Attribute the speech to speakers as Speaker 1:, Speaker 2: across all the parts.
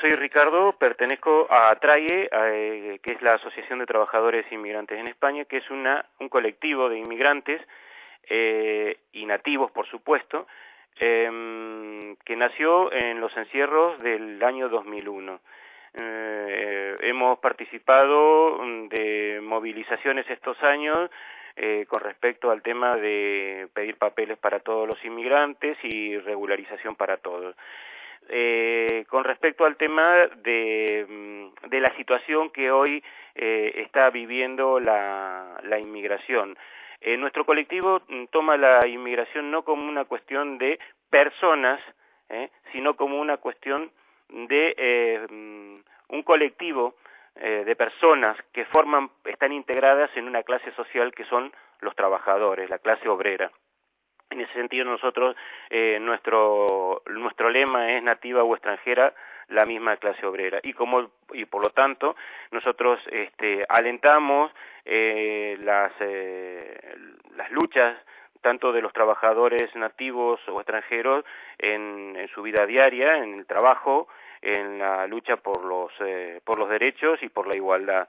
Speaker 1: soy Ricardo, pertenezco a ATRAIE, que es la Asociación de Trabajadores Inmigrantes en España, que es un colectivo de inmigrantes y nativos, por supuesto, que nació en los encierros del año 2001. Hemos participado de movilizaciones estos años con respecto al tema de pedir papeles para todos los inmigrantes y regularización para todos. Con respecto al tema de la situación que hoy está viviendo la inmigración, nuestro colectivo toma la inmigración no como una cuestión de personas, sino como una cuestión de un colectivo de personas que están integradas en una clase social que son los trabajadores, la clase obrera. En ese sentido nosotros, nuestro lema es nativa o extranjera, la misma clase obrera, y por lo tanto nosotros alentamos las luchas tanto de los trabajadores nativos o extranjeros en su vida diaria, en el trabajo, en la lucha por los derechos y por la igualdad.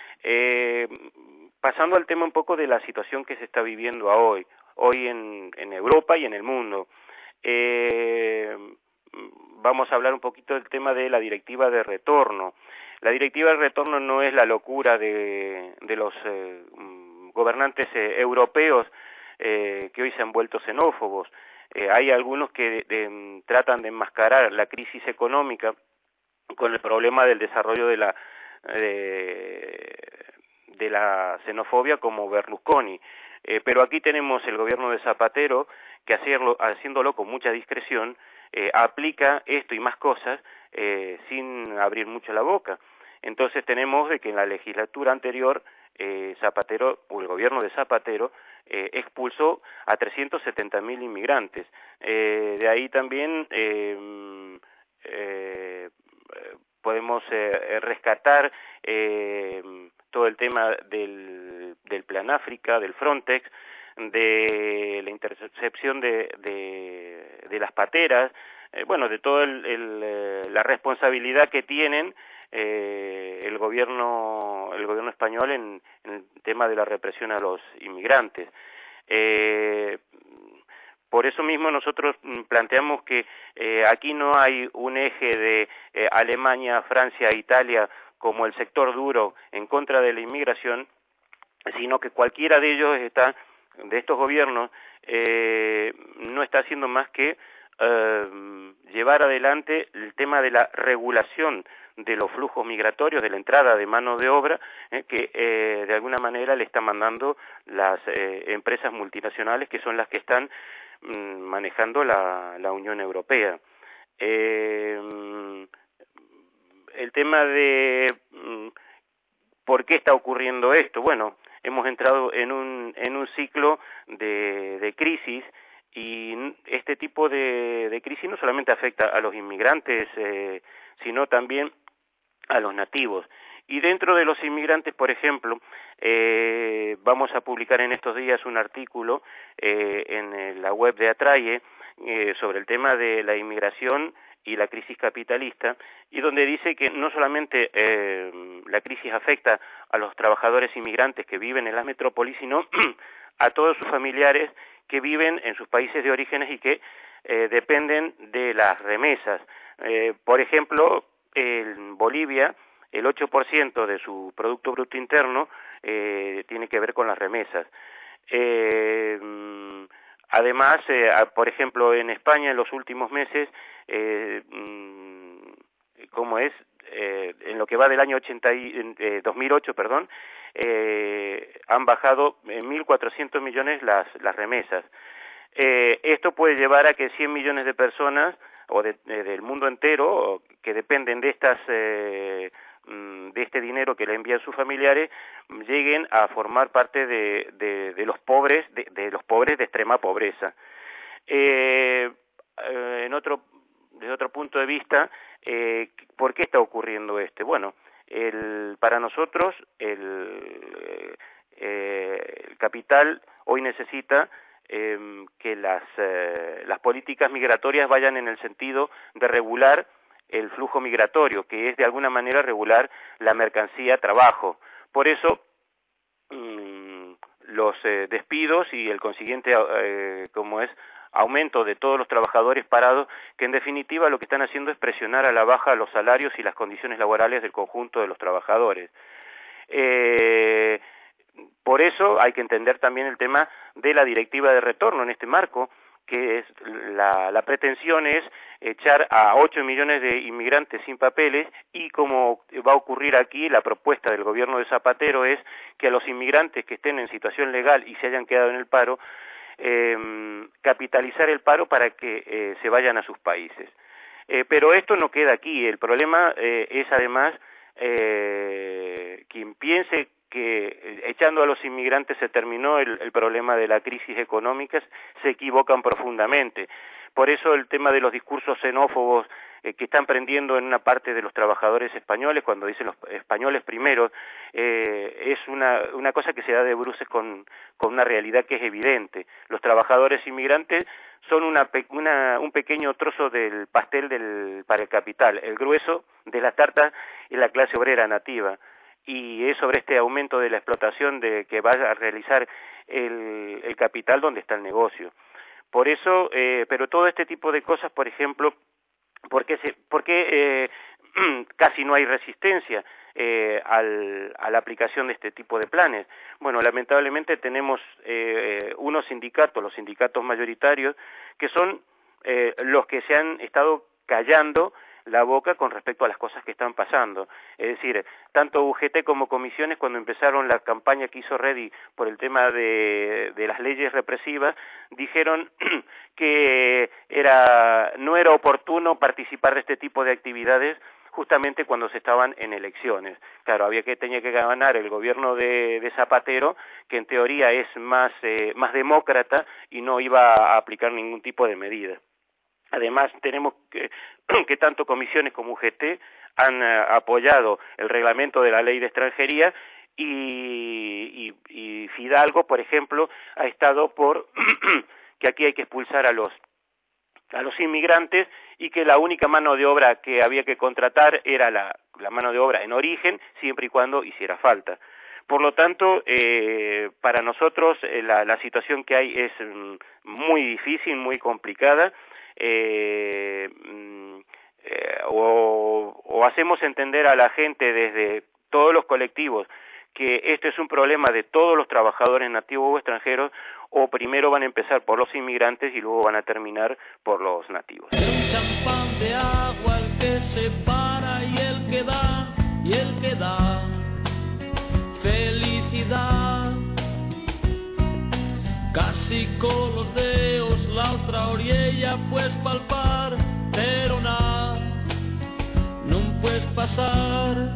Speaker 1: Pasando al tema un poco de la situación que se está viviendo hoy en Europa y en el mundo. Vamos a hablar un poquito del tema de la directiva de retorno. La directiva de retorno no es la locura de los gobernantes europeos que hoy se han vuelto xenófobos. Hay algunos que tratan de enmascarar la crisis económica con el problema del desarrollo de la xenofobia como Berlusconi. Pero aquí tenemos el gobierno de Zapatero que haciéndolo con mucha discreción aplica esto y más cosas sin abrir mucho la boca. Entonces tenemos de que en la legislatura anterior Zapatero o el gobierno de Zapatero expulsó a 370.000 inmigrantes. De ahí también podemos rescatar todo el tema del Plan África, del Frontex, de la intercepción de las pateras, de toda la responsabilidad que tienen el gobierno español en el tema de la represión a los inmigrantes. Por eso mismo nosotros planteamos que aquí no hay un eje de Alemania, Francia, Italia como el sector duro en contra de la inmigración, sino que cualquiera de ellos de estos gobiernos no está haciendo más que llevar adelante el tema de la regulación de los flujos migratorios, de la entrada de mano de obra, que de alguna manera le están mandando las empresas multinacionales que son las que están manejando la Unión Europea. El tema de ¿por qué está ocurriendo esto? Bueno, hemos entrado en un ciclo de crisis y este tipo de crisis no solamente afecta a los inmigrantes, sino también a los nativos. Y dentro de los inmigrantes, por ejemplo, vamos a publicar en estos días un artículo en la web de ATRAIE sobre el tema de la inmigración y la crisis capitalista, y donde dice que no solamente la crisis afecta a los trabajadores inmigrantes que viven en las metrópolis, sino a todos sus familiares que viven en sus países de orígenes y que dependen de las remesas. Por ejemplo, en Bolivia, el 8% de su Producto Bruto Interno tiene que ver con las remesas. Además, por ejemplo, en España en los últimos meses, en lo que va del año 2008, han bajado en 1.400 millones las remesas. Esto puede llevar a que 100 millones de personas del mundo entero que dependen de este dinero que le envían sus familiares lleguen a formar parte de los pobres de extrema pobreza. Desde otro punto de vista, ¿por qué está ocurriendo esto? Bueno, para nosotros el capital hoy necesita que las políticas migratorias vayan en el sentido de regular el flujo migratorio, que es de alguna manera regular la mercancía trabajo. Por eso los despidos y el consiguiente aumento de todos los trabajadores parados, que en definitiva lo que están haciendo es presionar a la baja los salarios y las condiciones laborales del conjunto de los trabajadores. Por eso hay que entender también el tema de la directiva de retorno en este marco, que es la pretensión es echar a 8 millones de inmigrantes sin papeles, y como va a ocurrir aquí, la propuesta del gobierno de Zapatero es que a los inmigrantes que estén en situación legal y se hayan quedado en el paro, capitalizar el paro para que se vayan a sus países. Pero esto no queda aquí, el problema es además quien piense que echando a los inmigrantes se terminó el problema de la crisis económica, se equivocan profundamente. Por eso el tema de los discursos xenófobos que están prendiendo en una parte de los trabajadores españoles, cuando dicen los españoles primero, es una cosa que se da de bruces con una realidad que es evidente. Los trabajadores inmigrantes son un pequeño trozo del pastel para el capital. El grueso de la tarta es la clase obrera nativa. Y es sobre este aumento de la explotación que va a realizar el capital donde está el negocio. Por eso, pero todo este tipo de cosas, por ejemplo, ¿por qué casi no hay resistencia a la aplicación de este tipo de planes? Bueno, lamentablemente tenemos unos sindicatos, los sindicatos mayoritarios, que son los que se han estado callando la boca con respecto a las cosas que están pasando. Es decir, tanto UGT como comisiones, cuando empezaron la campaña que hizo Redi por el tema de las leyes represivas, dijeron que no era oportuno participar de este tipo de actividades justamente cuando se estaban en elecciones. Claro, tenía que ganar el gobierno de Zapatero, que en teoría es más demócrata y no iba a aplicar ningún tipo de medida. Además, tenemos que tanto comisiones como UGT han apoyado el reglamento de la ley de extranjería y Fidalgo, por ejemplo, ha estado por que aquí hay que expulsar a los inmigrantes y que la única mano de obra que había que contratar era la mano de obra en origen, siempre y cuando hiciera falta. Por lo tanto, para nosotros la situación que hay es muy difícil, muy complicada. O hacemos entender a la gente desde todos los colectivos que este es un problema de todos los trabajadores nativos o extranjeros, o primero van a empezar por los inmigrantes y luego van a terminar por los nativos.
Speaker 2: Un champán de agua el que separa y el que da felicidad. Casi con los dedos la otra orilla puedes palpar, pero nada, no puedes pasar.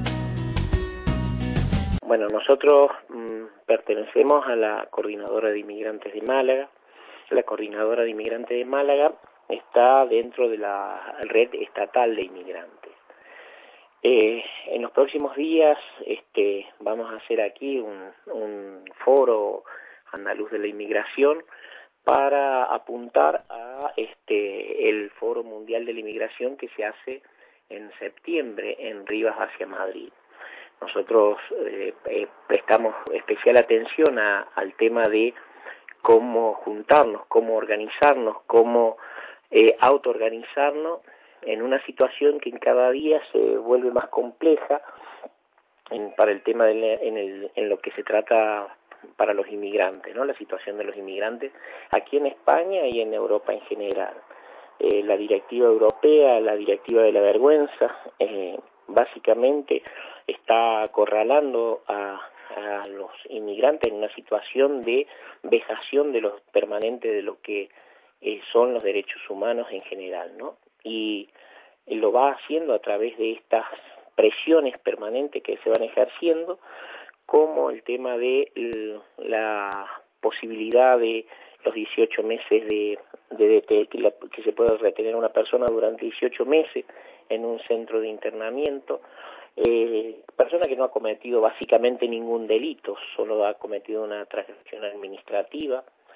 Speaker 3: Bueno, nosotros pertenecemos a la Coordinadora de Inmigrantes de Málaga. La Coordinadora de Inmigrantes de Málaga está dentro de la red estatal de inmigrantes. En los próximos días vamos a hacer aquí un foro andaluz de la inmigración para apuntar a el Foro Mundial de la Inmigración que se hace en septiembre en Rivas hacia Madrid. Nosotros prestamos especial atención al tema de cómo juntarnos, cómo organizarnos, cómo autoorganizarnos en una situación que en cada día se vuelve más compleja para el tema en lo que se trata para los inmigrantes, ¿no? La situación de los inmigrantes aquí en España y en Europa en general. La directiva europea, la directiva de la vergüenza, básicamente está acorralando a los inmigrantes en una situación de vejación permanente de lo que son los derechos humanos en general, ¿no? Y lo va haciendo a través de estas presiones permanentes que se van ejerciendo, como el tema de la posibilidad de los 18 meses que se puede retener a una persona durante 18 meses en un centro de internamiento, persona que no ha cometido básicamente ningún delito, solo ha cometido una transgresión administrativa,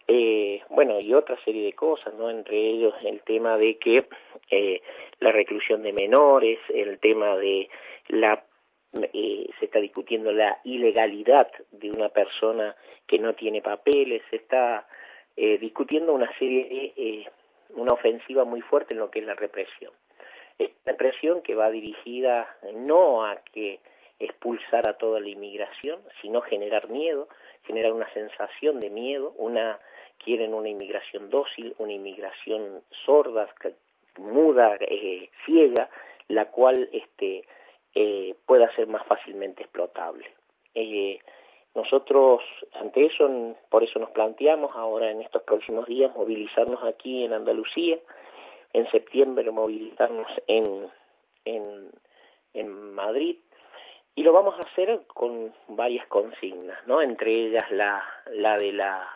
Speaker 3: Bueno, y otra serie de cosas, ¿no? Entre ellos el tema de que la reclusión de menores, el tema de se está discutiendo la ilegalidad de una persona que no tiene papeles, se está discutiendo una serie de, una ofensiva muy fuerte en lo que es la represión. Es una represión que va dirigida no a que expulsar a toda la inmigración, sino generar miedo, generar una sensación de miedo, quieren una inmigración dócil, una inmigración sorda, muda, ciega, la cual pueda ser más fácilmente explotable. Nosotros ante eso, por eso nos planteamos ahora en estos próximos días movilizarnos aquí en Andalucía, en septiembre movilizarnos en Madrid, y lo vamos a hacer con varias consignas, ¿no? Entre ellas la de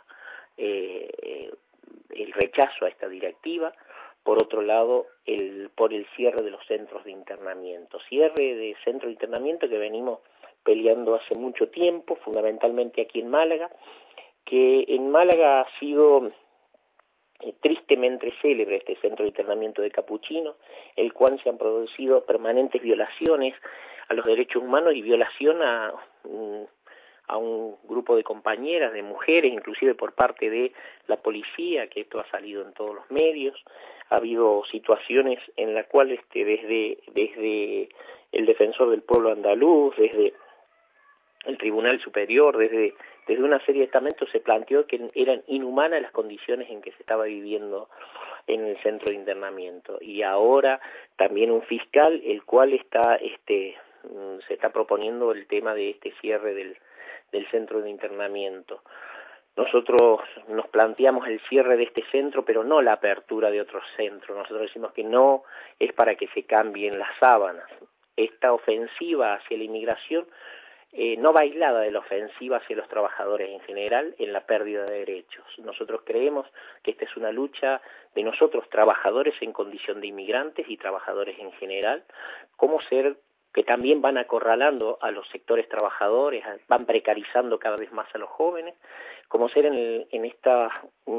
Speaker 3: el rechazo a esta directiva, por otro lado por el cierre de los centros de internamiento, que venimos peleando hace mucho tiempo, fundamentalmente aquí en Málaga, que en Málaga ha sido tristemente célebre este centro de internamiento de capuchinos, el cual se han producido permanentes violaciones a los derechos humanos y violación a un grupo de compañeras, de mujeres, inclusive por parte de la policía, que esto ha salido en todos los medios. Ha habido situaciones en las cuales desde el defensor del pueblo andaluz, desde el Tribunal Superior, desde una serie de estamentos se planteó que eran inhumanas las condiciones en que se estaba viviendo en el centro de internamiento. Y ahora también un fiscal, el cual se está proponiendo el tema de este cierre del centro de internamiento. Nosotros nos planteamos el cierre de este centro, pero no la apertura de otros centros. Nosotros decimos que no es para que se cambien las sábanas. Esta ofensiva hacia la inmigración no va aislada de la ofensiva hacia los trabajadores en general en la pérdida de derechos. Nosotros creemos que esta es una lucha de nosotros, trabajadores en condición de inmigrantes y trabajadores en general, que también van acorralando a los sectores trabajadores, van precarizando cada vez más a los jóvenes, como ser en esta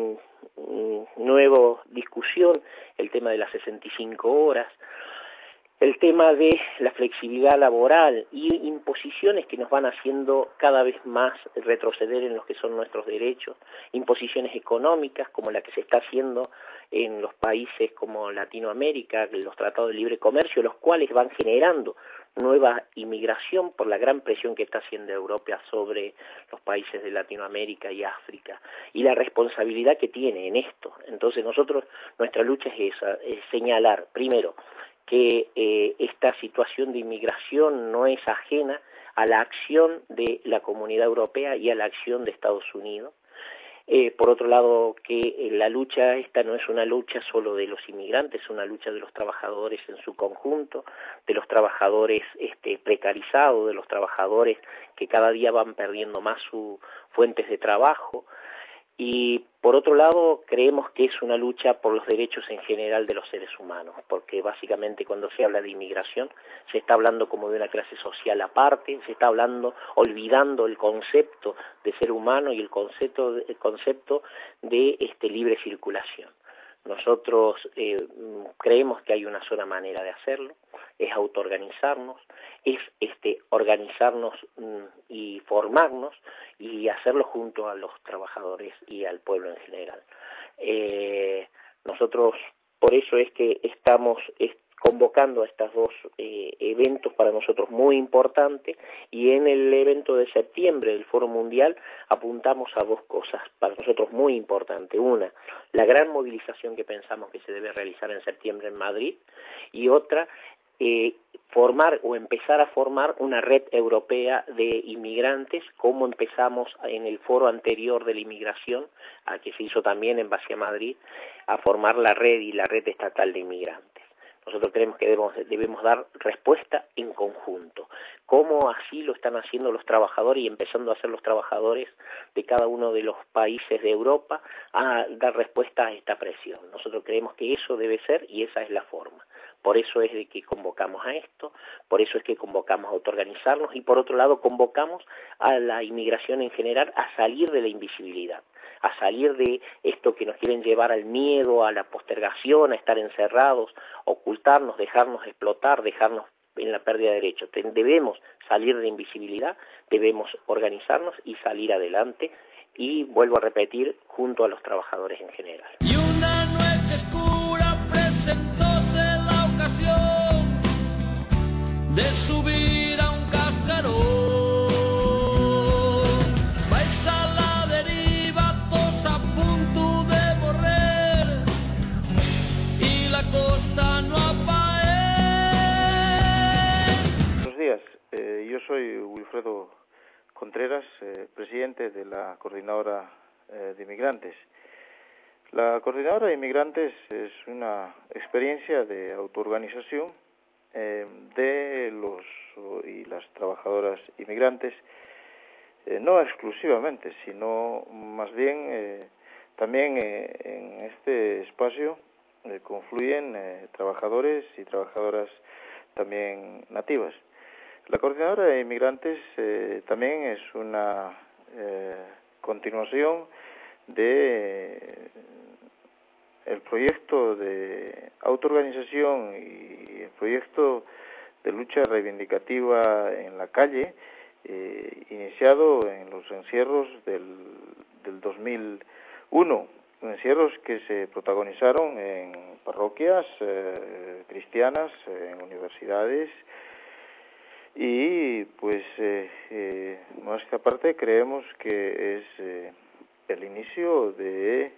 Speaker 3: nueva discusión el tema de las 65 horas, el tema de la flexibilidad laboral y imposiciones que nos van haciendo cada vez más retroceder en lo que son nuestros derechos, imposiciones económicas como la que se está haciendo en los países como Latinoamérica, los tratados de libre comercio, los cuales van generando nueva inmigración por la gran presión que está haciendo Europa sobre los países de Latinoamérica y África, y la responsabilidad que tiene en esto. Entonces nuestra lucha es esa, es señalar, primero, que esta situación de inmigración no es ajena a la acción de la Comunidad Europea y a la acción de Estados Unidos. Por otro lado, que la lucha esta no es una lucha solo de los inmigrantes, es una lucha de los trabajadores en su conjunto, de los trabajadores precarizados, de los trabajadores que cada día van perdiendo más sus fuentes de trabajo. Y por otro lado, creemos que es una lucha por los derechos en general de los seres humanos, porque básicamente cuando se habla de inmigración se está hablando como de una clase social aparte, se está olvidando el concepto de ser humano y el concepto de libre circulación. Nosotros creemos que hay una sola manera de hacerlo, es autoorganizarnos, es organizarnos y formarnos y hacerlo junto a los trabajadores y al pueblo en general. Nosotros por eso es que estamos convocando a estos dos eventos para nosotros muy importantes, y en el evento de septiembre del Foro Mundial apuntamos a dos cosas para nosotros muy importantes. Una, la gran movilización que pensamos que se debe realizar en septiembre en Madrid, y otra, formar o empezar a formar una red europea de inmigrantes, como empezamos en el foro anterior de la inmigración, que se hizo también en Vacia Madrid, a formar la red estatal de inmigrantes. Nosotros creemos que debemos dar respuesta en conjunto, como así lo están haciendo los trabajadores y empezando a hacer los trabajadores de cada uno de los países de Europa, a dar respuesta a esta presión. Nosotros creemos que eso debe ser y esa es la forma. Por eso es de que convocamos a esto, por eso es que convocamos a autoorganizarnos y por otro lado convocamos a la inmigración en general a salir de la invisibilidad, a salir de esto que nos quieren llevar al miedo, a la postergación, a estar encerrados, ocultarnos, dejarnos explotar, dejarnos en la pérdida de derechos. Debemos salir de invisibilidad, debemos organizarnos y salir adelante, y vuelvo a repetir, junto a los trabajadores en general.
Speaker 2: Y una noche oscura presentóse la ocasión de subir a un cascarón. Vais a la deriva, todos a punto de morrer, y la costa no apae.
Speaker 4: Buenos días, yo soy Wilfredo Contreras, presidente de la Coordinadora de Inmigrantes. La Coordinadora de Inmigrantes es una experiencia de autoorganización de los y las trabajadoras inmigrantes, no exclusivamente, sino más bien también en este espacio confluyen trabajadores y trabajadoras también nativas. La Coordinadora de Inmigrantes también es una continuación de el proyecto de autoorganización y el proyecto de lucha reivindicativa en la calle, iniciado en los encierros del 2001, encierros que se protagonizaron en parroquias cristianas, en universidades, y pues nuestra parte creemos que es el inicio de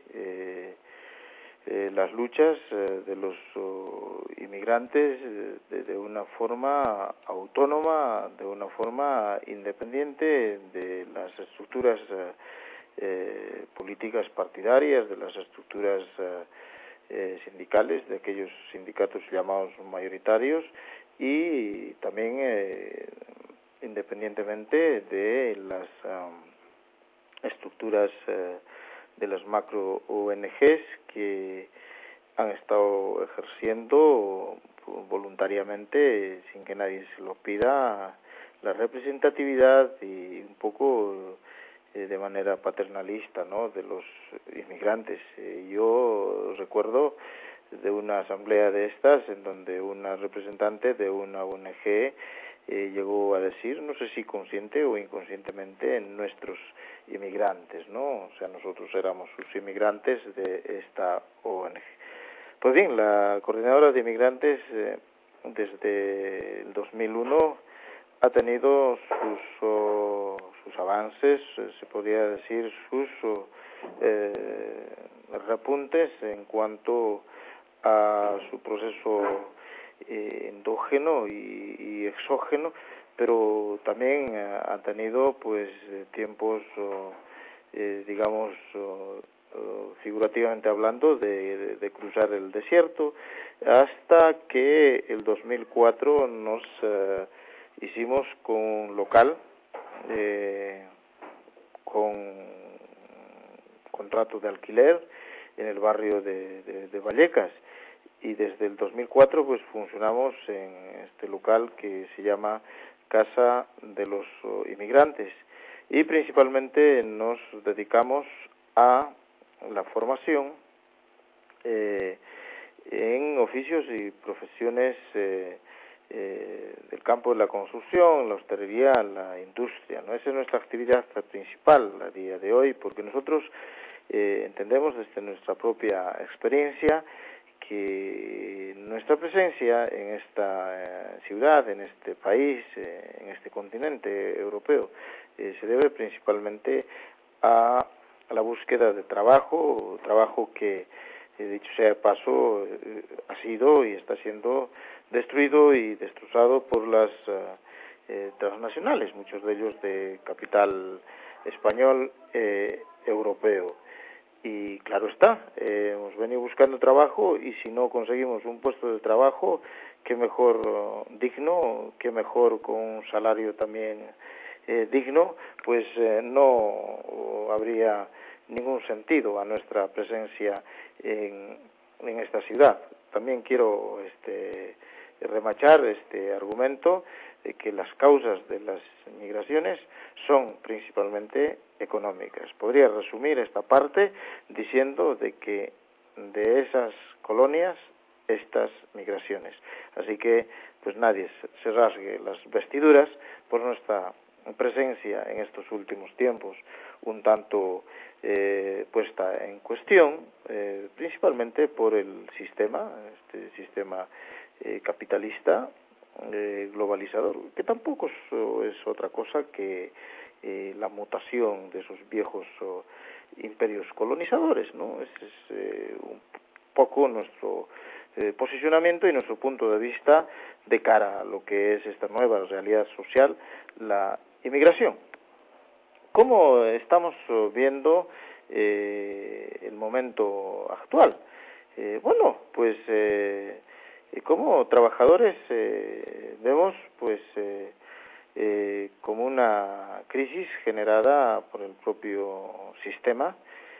Speaker 4: las luchas de los inmigrantes de una forma autónoma, de una forma independiente de las estructuras políticas partidarias, de las estructuras sindicales, de aquellos sindicatos llamados mayoritarios, y también independientemente de las estructuras de las macro ONGs que han estado ejerciendo voluntariamente, sin que nadie se lo pida, la representatividad y un poco de manera paternalista, ¿no?, de los inmigrantes. Yo recuerdo de una asamblea de estas en donde una representante de una ONG llegó a decir, no sé si consciente o inconscientemente, nuestros inmigrantes, ¿no? O sea, nosotros éramos sus inmigrantes de esta ONG. Pues bien, la Coordinadora de Inmigrantes desde el 2001 ha tenido sus avances, se podría decir sus repuntes en cuanto a su proceso endógeno y exógeno, pero también ha tenido pues tiempos, digamos, figurativamente hablando, de cruzar el desierto, hasta que el 2004 nos hicimos con local, con contrato de alquiler en el barrio de Vallecas, y desde el 2004 pues funcionamos en este local que se llama Casa de los Inmigrantes, y principalmente nos dedicamos a la formación en oficios y profesiones del campo de la construcción, la hostelería, la industria, ¿no? Esa es nuestra actividad principal a día de hoy, porque nosotros entendemos desde nuestra propia experiencia que nuestra presencia en esta ciudad, en este país, en este continente europeo, se debe principalmente a la búsqueda de trabajo que, dicho sea de paso, ha sido y está siendo destruido y destrozado por las transnacionales, muchos de ellos de capital español, europeo. Y claro está, hemos venido buscando trabajo, y si no conseguimos un puesto de trabajo, qué mejor digno, qué mejor con un salario también digno, pues no habría ningún sentido a nuestra presencia en esta ciudad. También quiero remachar este argumento que las causas de las migraciones son principalmente económicas. Podría resumir esta parte diciendo de que de esas colonias estas migraciones. Así que pues nadie se rasgue las vestiduras por nuestra presencia en estos últimos tiempos un tanto puesta en cuestión, principalmente por el sistema, este sistema capitalista globalizador, que tampoco es otra cosa que la mutación de esos viejos imperios colonizadores, ¿no? Ese es un poco nuestro posicionamiento y nuestro punto de vista de cara a lo que es esta nueva realidad social, la inmigración. ¿Cómo estamos viendo el momento actual? Bueno, pues como trabajadores vemos pues como una crisis generada por el propio sistema,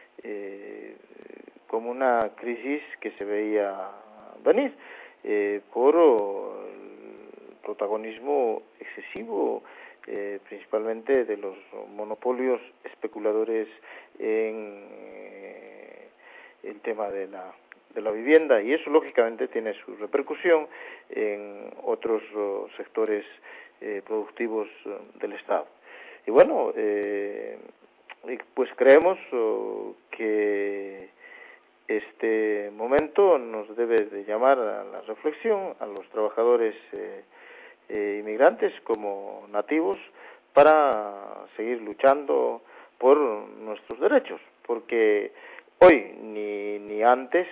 Speaker 4: como una crisis que se veía venir por el protagonismo excesivo principalmente de los monopolios especuladores en el tema de la vivienda, y eso lógicamente tiene su repercusión en otros sectores productivos del Estado. Y bueno, pues creemos que este momento nos debe de llamar a la reflexión a los trabajadores inmigrantes como nativos para seguir luchando por nuestros derechos, porque hoy ni antes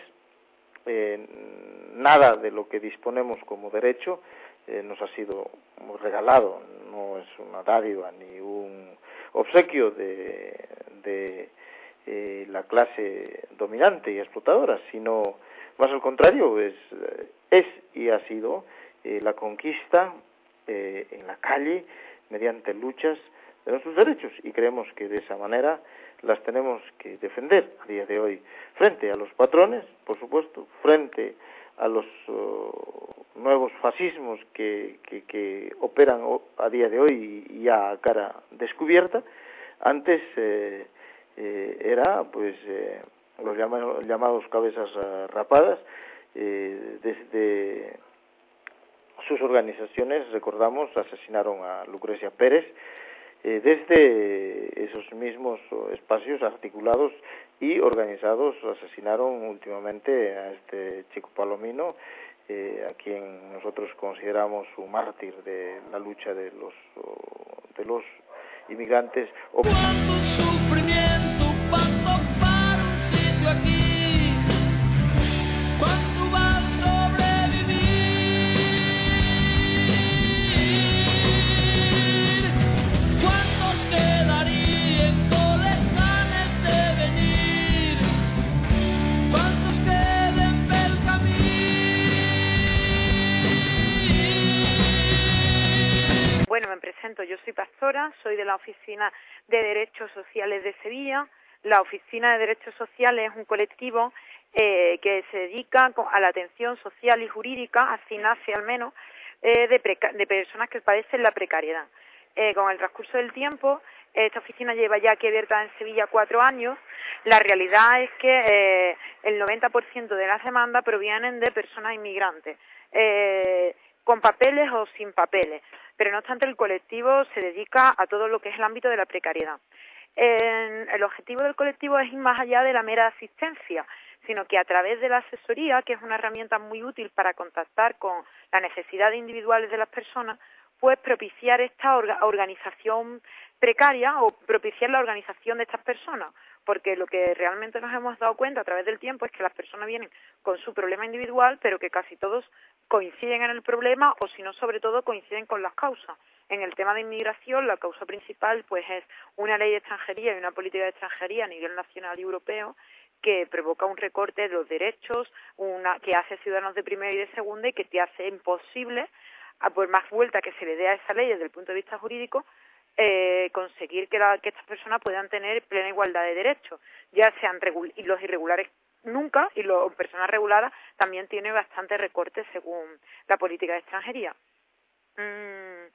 Speaker 4: nada de lo que disponemos como derecho nos ha sido regalado, no es una dádiva ni un obsequio de la clase dominante y explotadora, sino más al contrario, es y ha sido la conquista en la calle mediante luchas de nuestros derechos, y creemos que de esa manera las tenemos que defender a día de hoy frente a los patrones, por supuesto, frente a los nuevos fascismos que operan a día de hoy y ya a cara descubierta. Antes era pues los llamados cabezas rapadas, desde sus organizaciones, recordamos, asesinaron a Lucrecia Pérez, desde esos mismos espacios articulados y organizados asesinaron últimamente a este Chico Palomino, a quien nosotros consideramos un mártir de la lucha de los inmigrantes.
Speaker 2: Cuánto sufrimiento para topar un sitio aquí, cuánto va a sobrevivir, cuántos quedarían con las ganas de venir, cuántos queden pel camino.
Speaker 5: Bueno, me presento, yo soy pastora, soy de la Oficina de Derechos Sociales de Sevilla. La Oficina de Derechos Sociales es un colectivo que se dedica a la atención social y jurídica, así nace al menos, de personas que padecen la precariedad. Con el transcurso del tiempo, esta oficina lleva ya aquí abierta en Sevilla 4 años. La realidad es que el 90% de las demandas provienen de personas inmigrantes, con papeles o sin papeles, pero no obstante el colectivo se dedica a todo lo que es el ámbito de la precariedad. El objetivo del colectivo es ir más allá de la mera asistencia, sino que a través de la asesoría, que es una herramienta muy útil para contactar con las necesidades individuales de las personas, pues propiciar esta organización precaria o propiciar la organización de estas personas, porque lo que realmente nos hemos dado cuenta a través del tiempo es que las personas vienen con su problema individual, pero que casi todos coinciden en el problema, o si no, sobre todo, coinciden con las causas. En el tema de inmigración, la causa principal pues es una ley de extranjería y una política de extranjería a nivel nacional y europeo que provoca un recorte de los derechos, que hace ciudadanos de primera y de segunda y que te hace imposible, por más vuelta que se le dé a esa ley desde el punto de vista jurídico, conseguir que estas personas puedan tener plena igualdad de derechos, ya sean y los irregulares nunca, y las personas reguladas también tienen bastante recorte según la política de extranjería.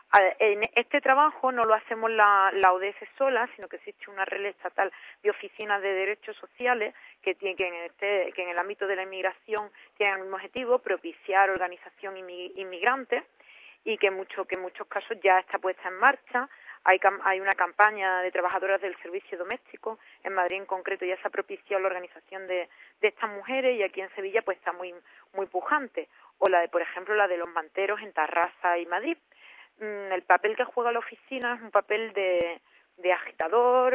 Speaker 5: En este trabajo no lo hacemos la ODS sola, sino que existe una red estatal de oficinas de derechos sociales que en el ámbito de la inmigración tienen el mismo objetivo, propiciar organización inmigrante, y que en muchos casos ya está puesta en marcha. Hay una campaña de trabajadoras del servicio doméstico. En Madrid en concreto ya se ha propiciado la organización de estas mujeres, y aquí en Sevilla pues está muy pujante. O por ejemplo, la de los manteros en Tarrasa y Madrid. El papel que juega la oficina es un papel de agitador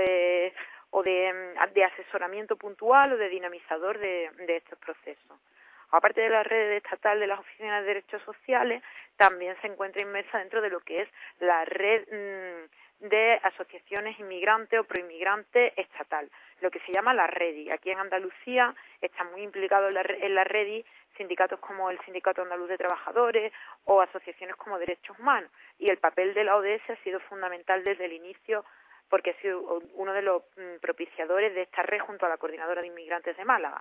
Speaker 5: o de asesoramiento puntual o de dinamizador de estos procesos. Aparte de la red estatal de las oficinas de derechos sociales, también se encuentra inmersa dentro de lo que es la red de asociaciones inmigrantes o proinmigrantes estatal, lo que se llama la REDI. Aquí en Andalucía está muy implicado en la REDI sindicatos como el Sindicato Andaluz de Trabajadores o asociaciones como Derechos Humanos, y el papel de la ODS ha sido fundamental desde el inicio, porque ha sido uno de los propiciadores de esta red junto a la Coordinadora de Inmigrantes de Málaga.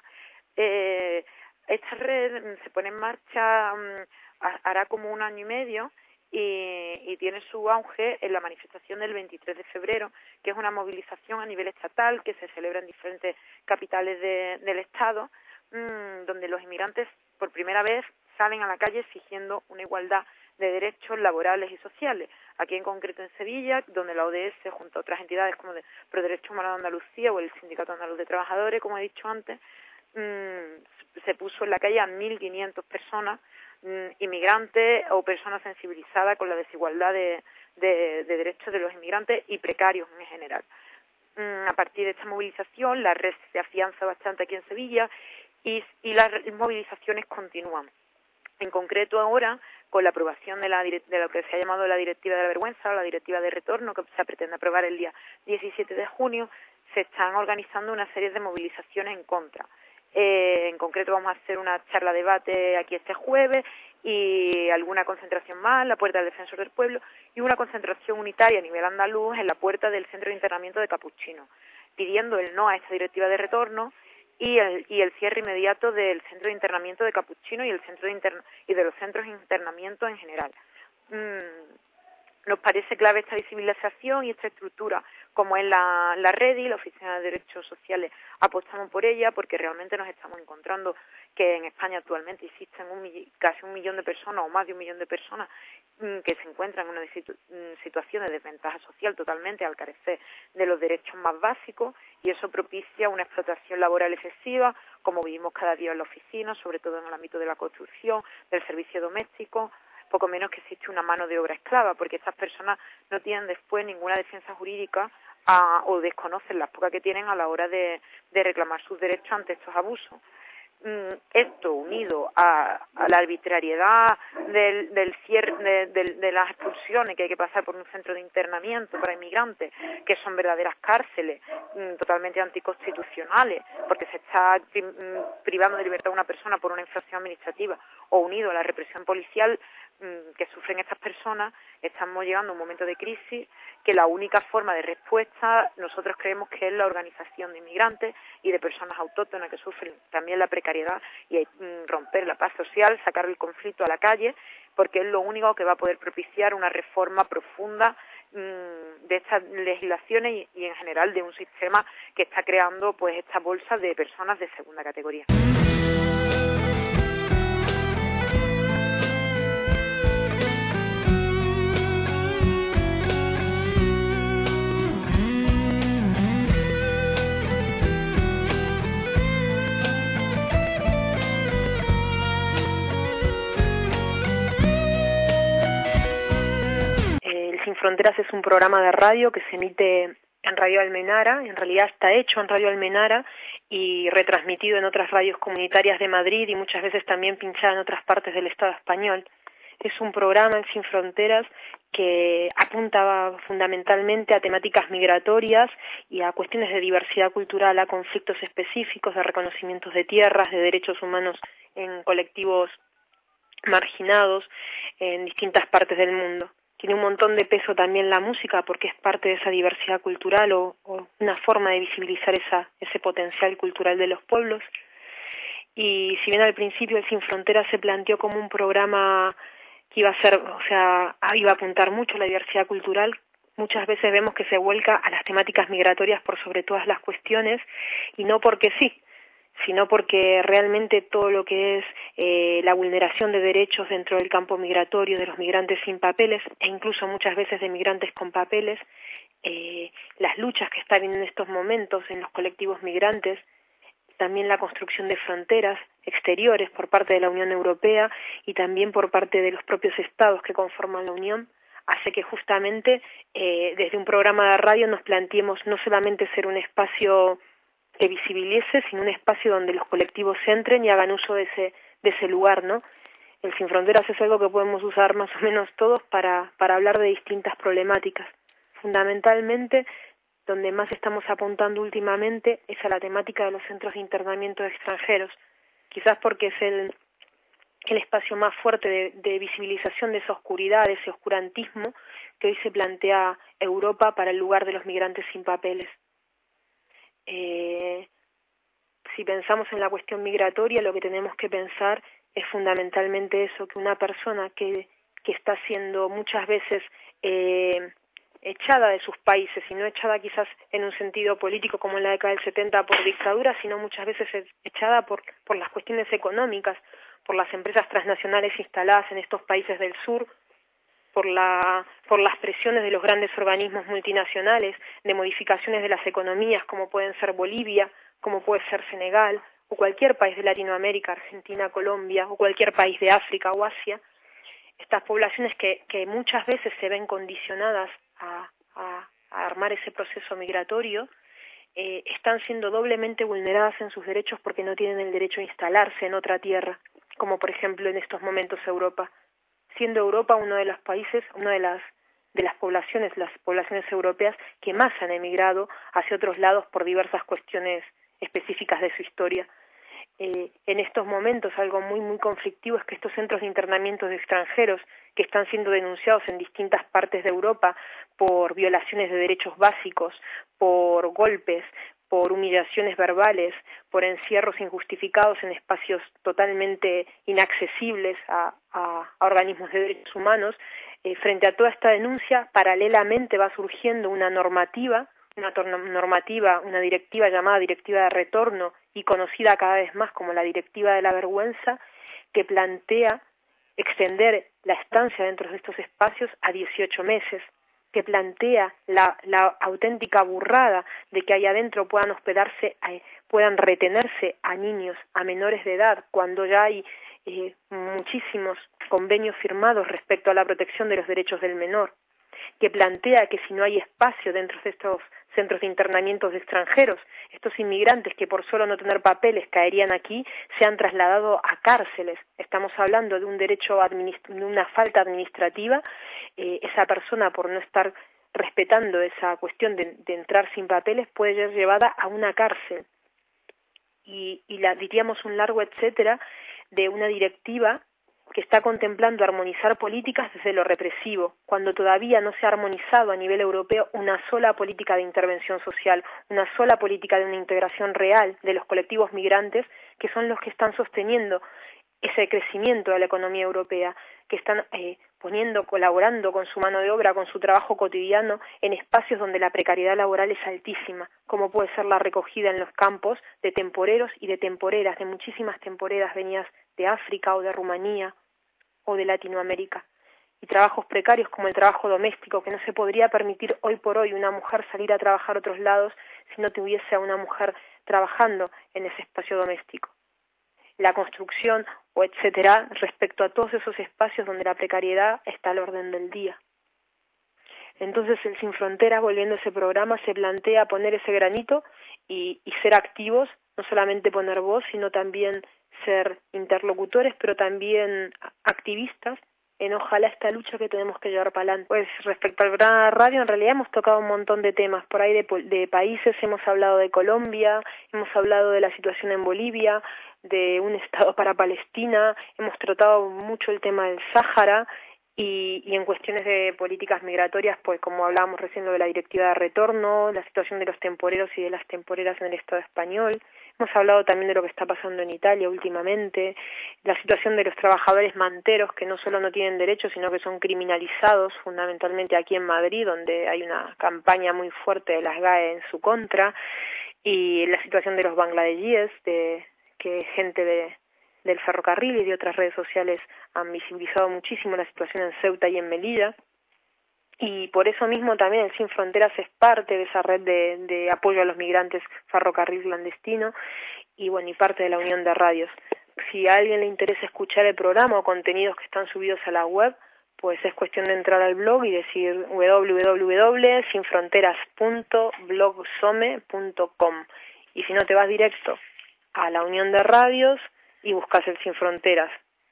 Speaker 5: Esta red se pone en marcha hará como 1 año y medio, y tiene su auge en la manifestación del 23 de febrero, que es una movilización a nivel estatal que se celebra en diferentes capitales del Estado, donde los inmigrantes por primera vez salen a la calle exigiendo una igualdad de derechos laborales y sociales. Aquí en concreto en Sevilla, donde la ODS, junto a otras entidades como Pro Derechos Humanos de Andalucía o el Sindicato Andaluz de Trabajadores, como he dicho antes, se puso en la calle a 1.500 personas, inmigrantes o personas sensibilizadas con la desigualdad de derechos de los inmigrantes y precarios en general. A partir de esta movilización, la red se afianza bastante aquí en Sevilla, y las movilizaciones continúan. En concreto ahora, con la aprobación de lo que se ha llamado la Directiva de la Vergüenza, o la Directiva de Retorno, que se pretende aprobar el día 17 de junio, se están organizando una serie de movilizaciones en contra. En concreto vamos a hacer una charla debate aquí este jueves, y alguna concentración más en la Puerta del Defensor del Pueblo, y una concentración unitaria a nivel andaluz en la puerta del Centro de Internamiento de Capuchino, pidiendo el no a esta Directiva de Retorno y el cierre inmediato del Centro de Internamiento de Capuchino y de los centros de internamiento en general. Nos parece clave esta visibilización y esta estructura, como es la REDI, la Oficina de Derechos Sociales. Apostamos por ella porque realmente nos estamos encontrando que en España actualmente existen casi 1 millón de personas, o más de 1 millón de personas, que se encuentran en una situación de desventaja social totalmente, al carecer de los derechos más básicos, y eso propicia una explotación laboral excesiva, como vivimos cada día en la oficina, sobre todo en el ámbito de la construcción, del servicio doméstico. Poco menos que existe una mano de obra esclava, porque estas personas no tienen después ninguna defensa jurídica o desconocen las pocas que tienen a la hora de reclamar sus derechos ante estos abusos. Esto, unido a la arbitrariedad del cierre de las expulsiones, que hay que pasar por un centro de internamiento para inmigrantes, que son verdaderas cárceles totalmente anticonstitucionales, porque se está privando de libertad a una persona por una infracción administrativa, o unido a la represión policial que sufren estas personas, estamos llegando a un momento de crisis que la única forma de respuesta nosotros creemos que es la organización de inmigrantes y de personas autóctonas que sufren también la precariedad, y romper la paz social, sacar el conflicto a la calle, porque es lo único que va a poder propiciar una reforma profunda de estas legislaciones y en general de un sistema que está creando pues esta bolsa de personas de segunda categoría.
Speaker 6: Sin Fronteras es un programa de radio que se emite en Radio Almenara, en realidad está hecho en Radio Almenara y retransmitido en otras radios comunitarias de Madrid, y muchas veces también pinchado en otras partes del Estado español. Es un programa, el Sin Fronteras, que apunta fundamentalmente a temáticas migratorias y a cuestiones de diversidad cultural, a conflictos específicos, de reconocimientos de tierras, de derechos humanos en colectivos marginados en distintas partes del mundo. Tiene un montón de peso también la música, porque es parte de esa diversidad cultural o una forma de visibilizar ese potencial cultural de los pueblos. Y si bien al principio el Sin Fronteras se planteó como un programa iba a ser, o sea, iba a apuntar mucho a la diversidad cultural. Muchas veces vemos que se vuelca a las temáticas migratorias por sobre todas las cuestiones, y no porque sí, sino porque realmente todo lo que es la vulneración de derechos dentro del campo migratorio de los migrantes sin papeles, e incluso muchas veces de migrantes con papeles, las luchas que están en estos momentos en los colectivos migrantes, también la construcción de fronteras exteriores por parte de la Unión Europea y también por parte de los propios estados que conforman la Unión, hace que justamente desde un programa de radio nos planteemos no solamente ser un espacio que visibilice, sino un espacio donde los colectivos entren y hagan uso de ese lugar, ¿no? El Sin Fronteras es algo que podemos usar más o menos todos para hablar de distintas problemáticas. Fundamentalmente, donde más estamos apuntando últimamente es a la temática de los centros de internamiento de extranjeros, quizás porque es el espacio más fuerte de visibilización de esa oscuridad, de ese oscurantismo que hoy se plantea Europa para el lugar de los migrantes sin papeles. Si pensamos en la cuestión migratoria, lo que tenemos que pensar es fundamentalmente eso, que una persona que está siendo muchas veces echada de sus países, y no echada quizás en un sentido político como en la década del 70 por dictadura, sino muchas veces echada por las cuestiones económicas, por las empresas transnacionales instaladas en estos países del sur, por las presiones de los grandes organismos multinacionales, de modificaciones de las economías como pueden ser Bolivia, como puede ser Senegal, o cualquier país de Latinoamérica, Argentina, Colombia, o cualquier país de África o Asia. Estas poblaciones que muchas veces se ven condicionadas a armar ese proceso migratorio, están siendo doblemente vulneradas en sus derechos porque no tienen el derecho a instalarse en otra tierra, como por ejemplo en estos momentos Europa, siendo Europa uno de los países, una de las poblaciones, las poblaciones europeas que más han emigrado hacia otros lados por diversas cuestiones específicas de su historia. En estos momentos algo muy muy conflictivo es que estos centros de internamiento de extranjeros que están siendo denunciados en distintas partes de Europa por violaciones de derechos básicos, por golpes, por humillaciones verbales, por encierros injustificados en espacios totalmente inaccesibles a organismos de derechos humanos, frente a toda esta denuncia paralelamente va surgiendo una normativa, una directiva llamada Directiva de Retorno y conocida cada vez más como la Directiva de la Vergüenza, que plantea extender la estancia dentro de estos espacios a 18 meses, que plantea la auténtica burrada de que ahí adentro puedan hospedarse, puedan retenerse a niños, a menores de edad, cuando ya hay muchísimos convenios firmados respecto a la protección de los derechos del menor, que plantea que si no hay espacio dentro de estos centros de internamiento de extranjeros, estos inmigrantes que por solo no tener papeles caerían aquí, se han trasladado a cárceles. Estamos hablando de un derecho, de una falta administrativa. Esa persona, por no estar respetando esa cuestión de entrar sin papeles, puede ser llevada a una cárcel. Y diríamos un largo etcétera de una directiva que está contemplando armonizar políticas desde lo represivo, cuando todavía no se ha armonizado a nivel europeo una sola política de intervención social, una sola política de una integración real de los colectivos migrantes, que son los que están sosteniendo ese crecimiento de la economía europea, que están colaborando con su mano de obra, con su trabajo cotidiano en espacios donde la precariedad laboral es altísima, como puede ser la recogida en los campos de temporeros y de temporeras, de muchísimas temporeras venidas de África o de Rumanía o de Latinoamérica, y trabajos precarios como el trabajo doméstico, que no se podría permitir hoy por hoy una mujer salir a trabajar a otros lados si no tuviese a una mujer trabajando en ese espacio doméstico. La construcción o etcétera respecto a todos esos espacios donde la precariedad está al orden del día. Entonces el Sin Fronteras, volviendo a ese programa, se plantea poner ese granito y ser activos, no solamente poner voz, sino también ser interlocutores, pero también activistas en ojalá esta lucha que tenemos que llevar para adelante. Pues respecto al programa de radio, en realidad hemos tocado un montón de temas, por ahí de países, hemos hablado de Colombia, hemos hablado de la situación en Bolivia, de un Estado para Palestina, hemos tratado mucho el tema del Sáhara, y en cuestiones de políticas migratorias, pues como hablábamos recién de la Directiva de Retorno, la situación de los temporeros y de las temporeras en el Estado español, Hemos hablado también de lo que está pasando en Italia últimamente, la situación de los trabajadores manteros que no solo no tienen derechos, sino que son criminalizados, fundamentalmente aquí en Madrid, donde hay una campaña muy fuerte de las GAE en su contra, y la situación de los bangladesíes, que gente del ferrocarril y de otras redes sociales han visibilizado muchísimo la situación en Ceuta y en Melilla. Y por eso mismo también el Sin Fronteras es parte de esa red de apoyo a los migrantes ferrocarril clandestino y bueno, y parte de la Unión de Radios. Si a alguien le interesa escuchar el programa o contenidos que están subidos a la web, pues es cuestión de entrar al blog y decir www.sinfronteras.blogsome.com, y si no te vas directo a la Unión de Radios y buscas el Sin Fronteras,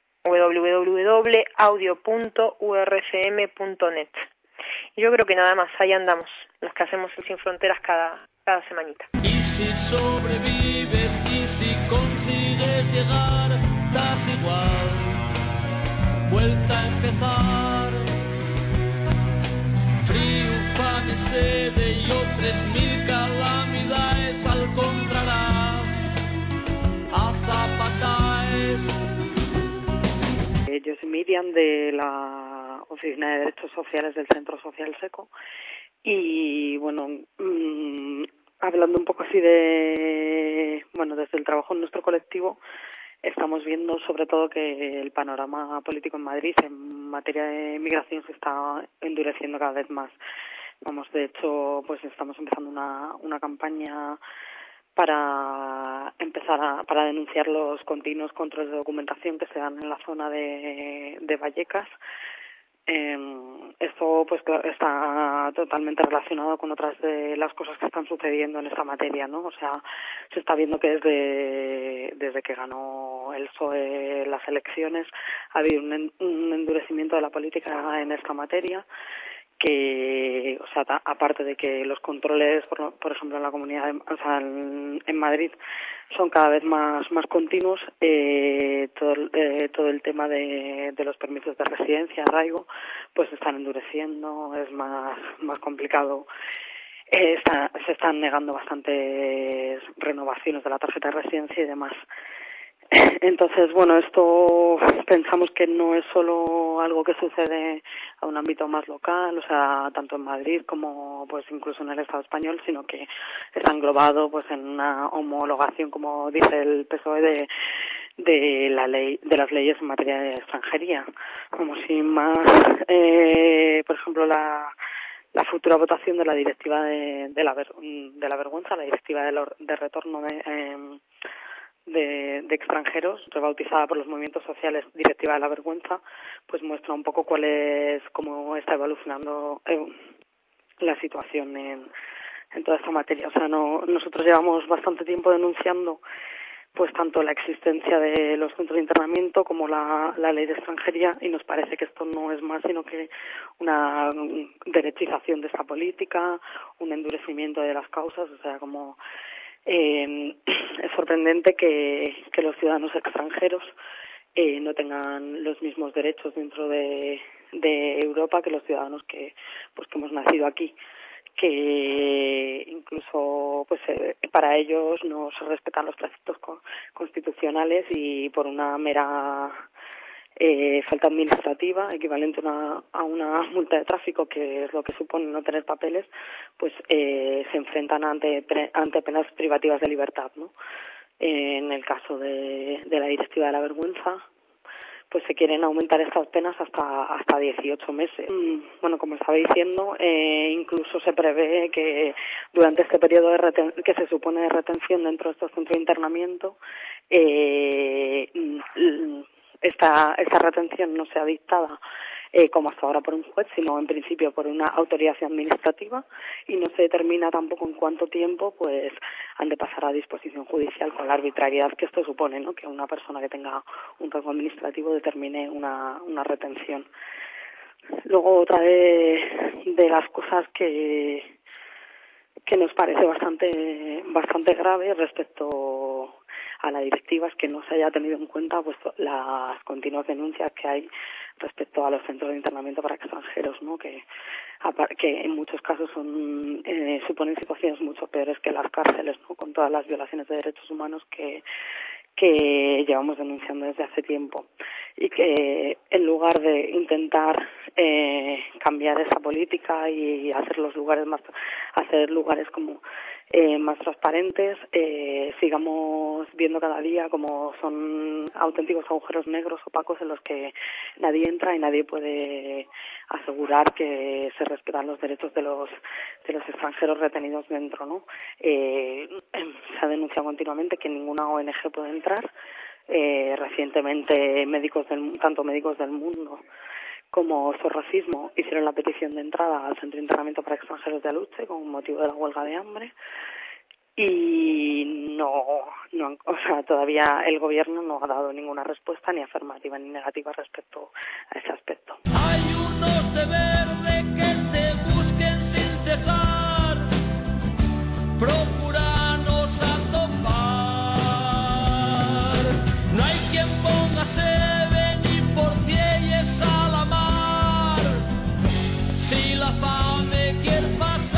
Speaker 6: www.audio.urfm.net. Y yo creo que nada más, ahí andamos, los que hacemos el Sin Fronteras cada semanita.
Speaker 2: Y si sobrevives y si consigues llegar, das igual, vuelta a empezar. Frío, fame, sede y otras 1000 calamidades encontrarás, a zapatáes.
Speaker 7: Yo soy Miriam de la Oficina de Derechos Sociales del Centro Social Seco y bueno, hablando un poco así desde el trabajo en nuestro colectivo, estamos viendo sobre todo que el panorama político en Madrid en materia de migración se está endureciendo cada vez más. De hecho, pues estamos empezando una campaña para denunciar los continuos controles de documentación que se dan en la zona de Vallecas. Esto pues está totalmente relacionado con otras de las cosas que están sucediendo en esta materia, ¿no? O sea, se está viendo que desde que ganó el PSOE las elecciones ha habido un endurecimiento de la política en esta materia, que, o sea, aparte de que los controles, por ejemplo, en la comunidad, en Madrid, son cada vez más continuos, todo el tema de los permisos de residencia, arraigo, pues se están endureciendo, es más complicado. Se están negando bastantes renovaciones de la tarjeta de residencia y demás. Entonces, bueno, esto pensamos que no es solo algo que sucede a un ámbito más local, o sea, tanto en Madrid como pues incluso en el Estado español, sino que está englobado pues en una homologación, como dice el PSOE, de la ley, de las leyes en materia de extranjería. Como sin más, por ejemplo, la futura votación de la directiva de la vergüenza, la directiva de retorno de extranjeros, rebautizada por los movimientos sociales Directiva de la Vergüenza, pues muestra un poco cómo está evolucionando la situación en toda esta materia. O sea, nosotros llevamos bastante tiempo denunciando pues tanto la existencia de los centros de internamiento como la ley de extranjería, y nos parece que esto no es más sino que una derechización de esta política, un endurecimiento de las causas. O sea, como es sorprendente que los ciudadanos extranjeros no tengan los mismos derechos dentro de Europa que los ciudadanos que hemos nacido aquí, que incluso pues para ellos no se respetan los preceptos constitucionales y por una mera falta administrativa equivalente a una multa de tráfico, que es lo que supone no tener papeles, pues se enfrentan ante penas privativas de libertad, ¿no? En el caso de la Directiva de la Vergüenza, pues se quieren aumentar estas penas hasta 18 meses. Bueno, como estaba diciendo, incluso se prevé que durante este periodo que se supone de retención dentro de estos centros de internamiento, esta retención no sea dictada como hasta ahora por un juez, sino en principio por una autoridad administrativa, y no se determina tampoco en cuánto tiempo pues han de pasar a disposición judicial, con la arbitrariedad que esto supone, ¿no? Que una persona que tenga un rango administrativo determine una retención. Luego, otra de las cosas que nos parece bastante grave respecto la directiva es que no se haya tenido en cuenta pues las continuas denuncias que hay respecto a los centros de internamiento para extranjeros, ¿no? Que en muchos casos suponen situaciones mucho peores que las cárceles, ¿no? Con todas las violaciones de derechos humanos que llevamos denunciando desde hace tiempo, y que en lugar de intentar cambiar esa política y hacer lugares como más transparentes, sigamos viendo cada día como son auténticos agujeros negros opacos en los que nadie entra y nadie puede asegurar que se respetan los derechos de los extranjeros retenidos dentro, ¿no? Se ha denunciado continuamente que ninguna ONG puede entrar. Recientemente tanto médicos del mundo como Sorracismo hicieron la petición de entrada al centro de internamiento para extranjeros de Aluche con motivo de la huelga de hambre, y todavía el gobierno no ha dado ninguna respuesta ni afirmativa ni negativa respecto a ese aspecto.
Speaker 2: Hay unos de verde que te busquen sin cesar, procuranos a topar. No hay quien ponga sede ni por tielles a la mar, si la fame quiere pasar.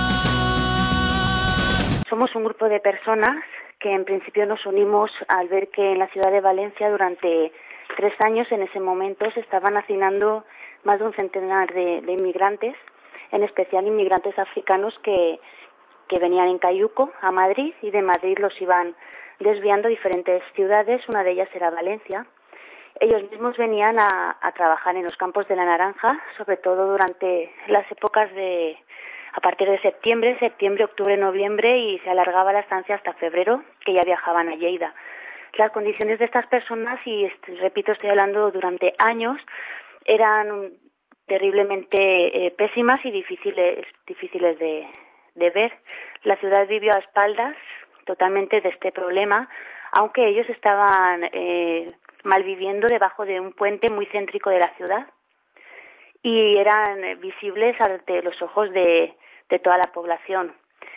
Speaker 8: Somos un grupo de personas que en principio nos unimos al ver que en la ciudad de Valencia durante 3 años, en ese momento, se estaban hacinando más de un centenar de inmigrantes, en especial inmigrantes africanos que venían en cayuco a Madrid, y de Madrid los iban desviando a diferentes ciudades, una de ellas era Valencia. Ellos mismos venían a trabajar en los campos de la naranja, sobre todo durante las épocas a partir de septiembre, octubre, noviembre, y se alargaba la estancia hasta febrero, que ya viajaban a Lleida. Las condiciones de estas personas, y repito, estoy hablando durante años, eran terriblemente pésimas y difíciles de ver. La ciudad vivió a espaldas totalmente de este problema, aunque ellos estaban malviviendo debajo de un puente muy céntrico de la ciudad, y eran visibles ante los ojos de toda la población.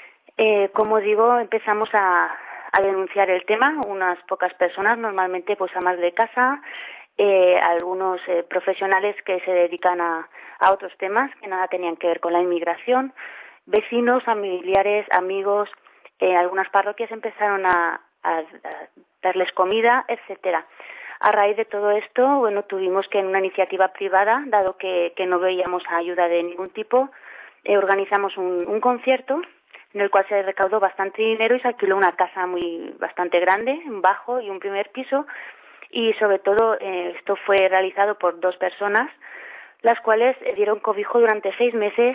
Speaker 8: Como digo, empezamos a denunciar el tema, unas pocas personas, normalmente pues amas de casa, algunos profesionales que se dedican a otros temas que nada tenían que ver con la inmigración, vecinos, familiares, amigos. Algunas parroquias empezaron a darles comida, etcétera. A raíz de todo esto, tuvimos que, en una iniciativa privada, dado que no veíamos ayuda de ningún tipo, organizamos un concierto en el cual se recaudó bastante dinero y se alquiló una casa bastante grande, un bajo y un primer piso, y sobre todo esto fue realizado por 2 personas, las cuales dieron cobijo durante 6 meses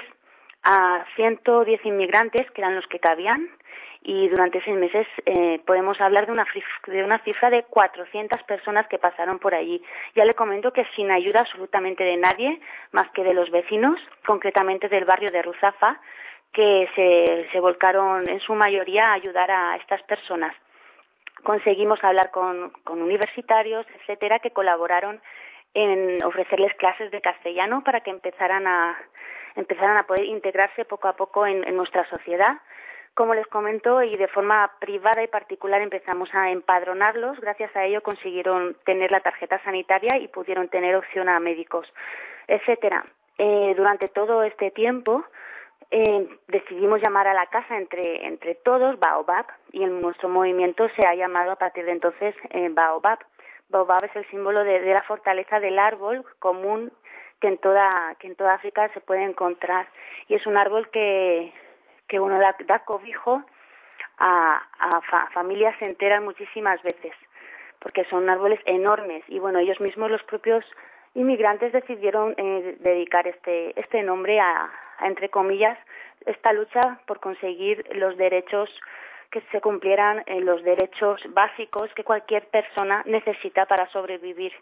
Speaker 8: a 110 inmigrantes, que eran los que cabían, y durante 6 meses podemos hablar de una cifra de 400 personas que pasaron por allí. Ya le comento que sin ayuda absolutamente de nadie, más que de los vecinos, concretamente del barrio de Ruzafa, que se volcaron en su mayoría a ayudar a estas personas. Conseguimos hablar con universitarios, etcétera, que colaboraron en ofrecerles clases de castellano para que empezaran a poder integrarse poco a poco en nuestra sociedad. Como les comento, y de forma privada y particular empezamos a empadronarlos. Gracias a ello consiguieron tener la tarjeta sanitaria y pudieron tener opción a médicos, etcétera. Durante todo este tiempo decidimos llamar a la casa entre todos Baobab, y nuestro movimiento se ha llamado a partir de entonces Baobab. Baobab es el símbolo de la fortaleza del árbol común que en toda África se puede encontrar, y es un árbol que da cobijo a familias enteras muchísimas veces, porque son árboles enormes, y ellos mismos, los propios inmigrantes, decidieron dedicar este nombre a, entre comillas, esta lucha por conseguir los derechos, que se cumplieran los derechos básicos que cualquier persona necesita para sobrevivir.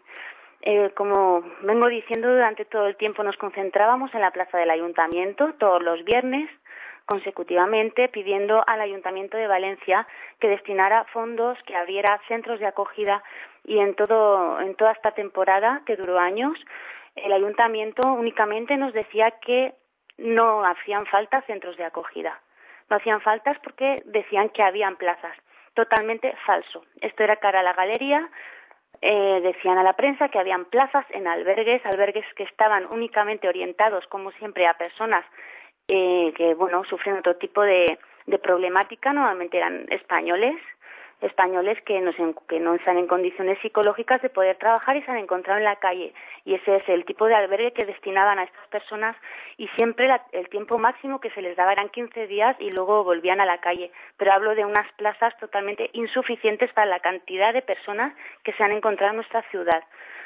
Speaker 8: Como vengo diciendo, durante todo el tiempo nos concentrábamos en la plaza del Ayuntamiento todos los viernes consecutivamente, pidiendo al Ayuntamiento de Valencia que destinara fondos, que abriera centros de acogida, y en toda esta temporada, que duró años, el Ayuntamiento únicamente nos decía que no hacían falta centros de acogida. No hacían faltas porque decían que habían plazas. totalmente falso. Esto era cara a la galería. Decían a la prensa que habían plazas en albergues que estaban únicamente orientados, como siempre, a personas que, bueno, sufren otro tipo de problemática. Normalmente eran españoles que no están en condiciones psicológicas de poder trabajar y se han encontrado en la calle. Y ese es el tipo de albergue que destinaban a estas personas, y siempre el tiempo máximo que se les daba eran 15 días y luego volvían a la calle. Pero hablo de unas plazas totalmente insuficientes para la cantidad de personas que se han encontrado en nuestra ciudad.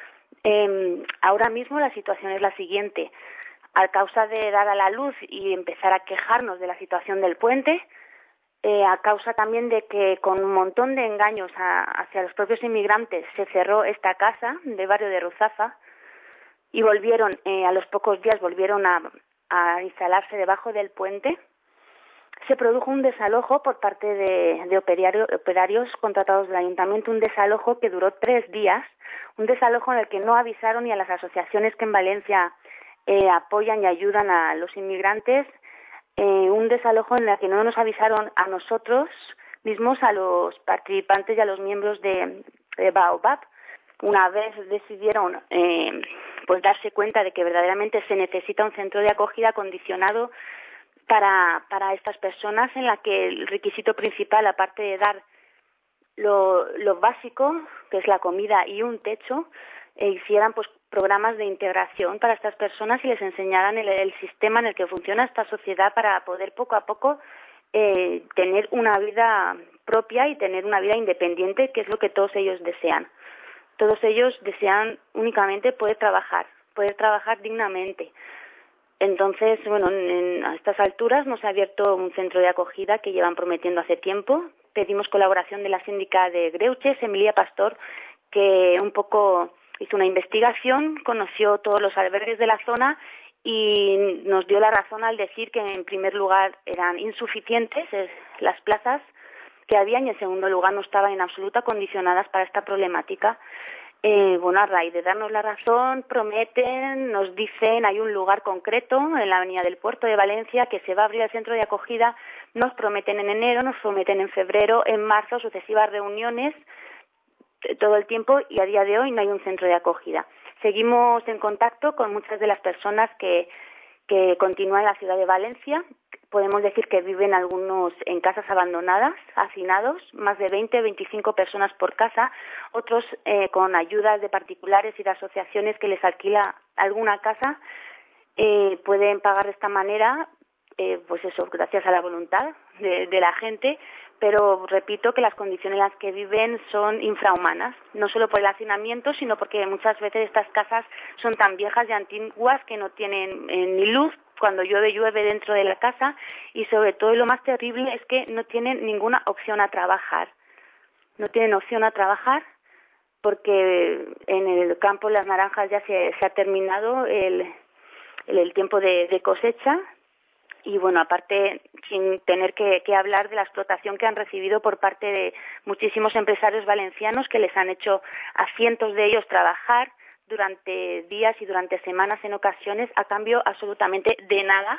Speaker 8: Ahora mismo la situación es la siguiente. A causa de dar a la luz y empezar a quejarnos de la situación del puente, a causa también de que con un montón de engaños hacia los propios inmigrantes se cerró esta casa del barrio de Ruzafa, y volvieron, a los pocos días volvieron a instalarse debajo del puente. Se produjo un desalojo por parte de operarios contratados del ayuntamiento, un desalojo que duró 3 días, un desalojo en el que no avisaron ni a las asociaciones que en Valencia apoyan y ayudan a los inmigrantes, un desalojo en el que no nos avisaron a nosotros mismos, a los participantes y a los miembros de Baobab. Una vez decidieron pues darse cuenta de que verdaderamente se necesita un centro de acogida acondicionado para estas personas, en la que el requisito principal, aparte de dar lo básico, que es la comida y un techo, hicieran pues programas de integración para estas personas y les enseñaran el sistema en el que funciona esta sociedad, para poder poco a poco tener una vida propia y tener una vida independiente, que es lo que todos ellos desean. Todos ellos desean únicamente poder trabajar dignamente. Entonces, bueno, a estas alturas nos ha abierto un centro de acogida que llevan prometiendo hace tiempo. Pedimos colaboración de la síndica de Greuches, Emilia Pastor, que un poco hizo una investigación, conoció todos los albergues de la zona y nos dio la razón al decir que, en primer lugar, eran insuficientes las plazas que habían, y en segundo lugar no estaban en absoluto acondicionadas para esta problemática. Bueno, a raíz de darnos la razón, prometen, nos dicen, hay un lugar concreto en la avenida del Puerto de Valencia que se va a abrir el centro de acogida. Nos prometen en enero, nos prometen en febrero, en marzo, sucesivas reuniones todo el tiempo, y a día de hoy no hay un centro de acogida. Seguimos en contacto con muchas de las personas que continúan en la ciudad de Valencia. Podemos decir que viven algunos en casas abandonadas, hacinados, más de 20-25 personas por casa, otros con ayudas de particulares y de asociaciones que les alquila alguna casa, pueden pagar de esta manera, pues eso, gracias a la voluntad de la gente, pero repito que las condiciones en las que viven son infrahumanas, no solo por el hacinamiento, sino porque muchas veces estas casas son tan viejas y antiguas que no tienen ni luz. Cuando llueve dentro de la casa, y sobre todo, y lo más terrible, es que no tienen ninguna opción a trabajar. No tienen opción a trabajar porque en el campo Las Naranjas ya se ha terminado el tiempo de cosecha, y bueno, aparte, sin tener que hablar de la explotación que han recibido por parte de muchísimos empresarios valencianos, que les han hecho a cientos de ellos trabajar durante días y durante semanas en ocasiones, a cambio absolutamente de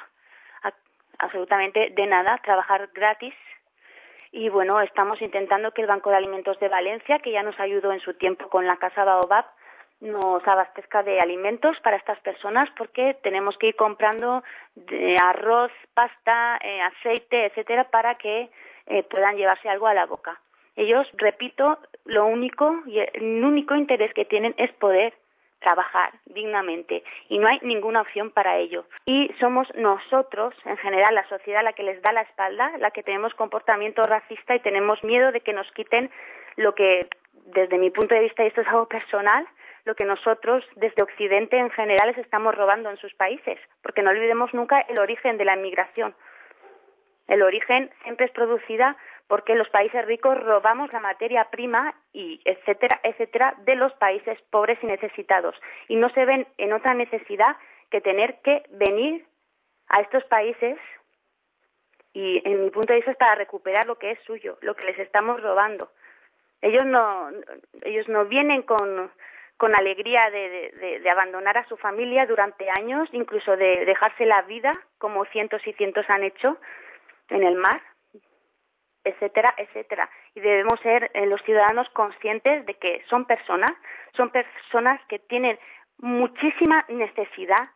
Speaker 8: nada, trabajar gratis. Y bueno, estamos intentando que el Banco de Alimentos de Valencia, que ya nos ayudó en su tiempo con la Casa Baobab, nos abastezca de alimentos para estas personas, porque tenemos que ir comprando arroz, pasta, aceite, etcétera, para que puedan llevarse algo a la boca. Ellos, repito, el único interés que tienen es poder trabajar dignamente, y no hay ninguna opción para ello. Y somos nosotros, en general, la sociedad, la que les da la espalda, la que tenemos comportamiento racista y tenemos miedo de que nos quiten lo que, desde mi punto de vista, y esto es algo personal, lo que nosotros, desde Occidente en general, les estamos robando en sus países, porque no olvidemos nunca el origen de la inmigración. El origen siempre es producida porque los países ricos robamos la materia prima y etcétera, etcétera, de los países pobres y necesitados, y no se ven en otra necesidad que tener que venir a estos países, y en mi punto de vista es para recuperar lo que es suyo, lo que les estamos robando. Ellos no vienen con alegría de abandonar a su familia durante años, incluso de dejarse la vida, como cientos y cientos han hecho en el mar, etcétera, etcétera. Y debemos ser los ciudadanos conscientes de que son personas que tienen muchísima necesidad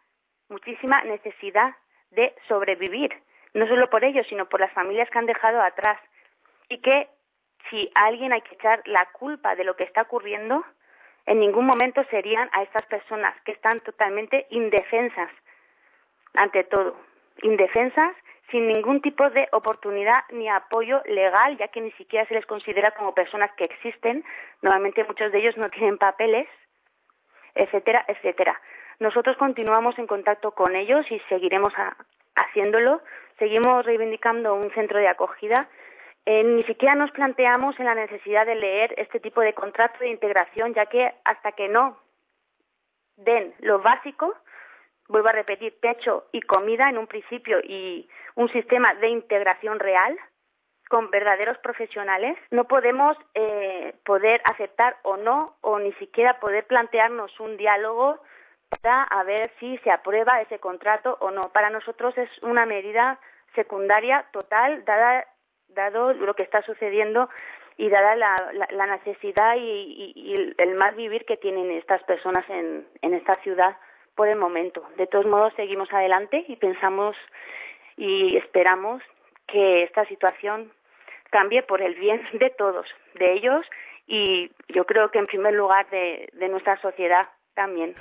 Speaker 8: de sobrevivir, no solo por ellos, sino por las familias que han dejado atrás. Y que si a alguien hay que echar la culpa de lo que está ocurriendo, en ningún momento serían a estas personas que están totalmente indefensas, ante todo, indefensas, sin ningún tipo de oportunidad ni apoyo legal, ya que ni siquiera se les considera como personas que existen. Normalmente muchos de ellos no tienen papeles, etcétera, etcétera. Nosotros continuamos en contacto con ellos y seguiremos haciéndolo. Seguimos reivindicando un centro de acogida. Ni siquiera nos planteamos en la necesidad de leer este tipo de contrato de integración, ya que hasta que no den lo básico, vuelvo a repetir, techo y comida en un principio y un sistema de integración real con verdaderos profesionales, no podemos poder aceptar o no, o ni siquiera poder plantearnos un diálogo para a ver si se aprueba ese contrato o no. Para nosotros es una medida secundaria total, dado lo que está sucediendo y dada la necesidad y el mal vivir que tienen estas personas en esta ciudad por el momento. De todos modos, seguimos adelante y pensamos y esperamos que esta situación cambie por el bien de todos, de ellos y yo creo que en primer lugar de nuestra sociedad también.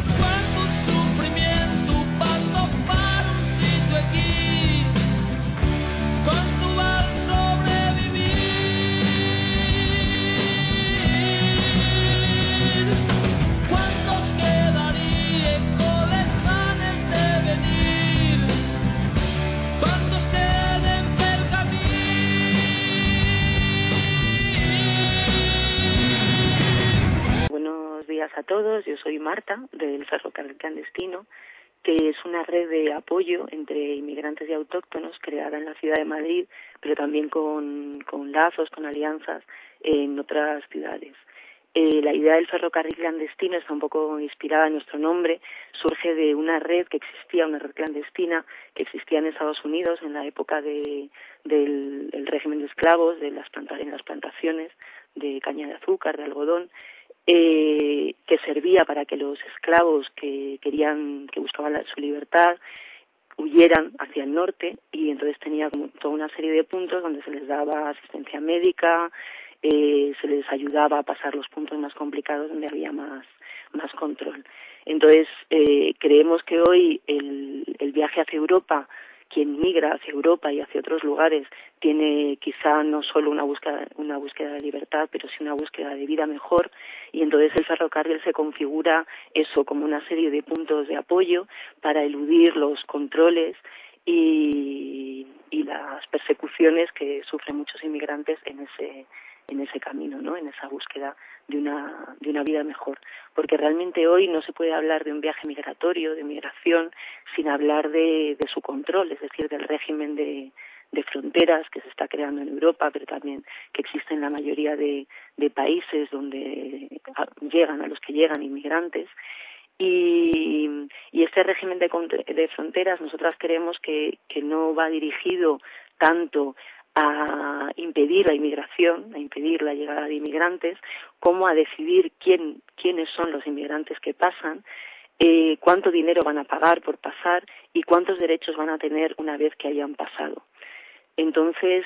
Speaker 9: Buenos días a todos, yo soy Marta del Ferrocarril Clandestino, que es una red de apoyo entre inmigrantes y autóctonos creada en la ciudad de Madrid, pero también con lazos, con alianzas en otras ciudades. La idea del ferrocarril clandestino está un poco inspirada en nuestro nombre, surge de una red que existía, una red clandestina que existía en Estados Unidos en la época del régimen de esclavos, en las plantaciones de caña de azúcar, de algodón, que servía para que los esclavos que buscaban su libertad huyeran hacia el norte, y entonces tenía como toda una serie de puntos donde se les daba asistencia médica, se les ayudaba a pasar los puntos más complicados donde había más control. Entonces creemos que hoy el viaje hacia Europa, quien migra hacia Europa y hacia otros lugares, tiene quizá no solo una búsqueda de libertad, pero sí una búsqueda de vida mejor, y entonces el ferrocarril se configura eso como una serie de puntos de apoyo para eludir los controles y las persecuciones que sufren muchos inmigrantes en ese camino, ¿no? En esa búsqueda de una vida mejor, porque realmente hoy no se puede hablar de un viaje migratorio, de migración, sin hablar de su control, es decir, del régimen de fronteras que se está creando en Europa, pero también que existe en la mayoría de países donde a los que llegan inmigrantes. Y este régimen de fronteras, nosotras creemos que no va dirigido tanto a impedir la inmigración, a impedir la llegada de inmigrantes, como a decidir quiénes son los inmigrantes que pasan, cuánto dinero van a pagar por pasar y cuántos derechos van a tener una vez que hayan pasado. Entonces,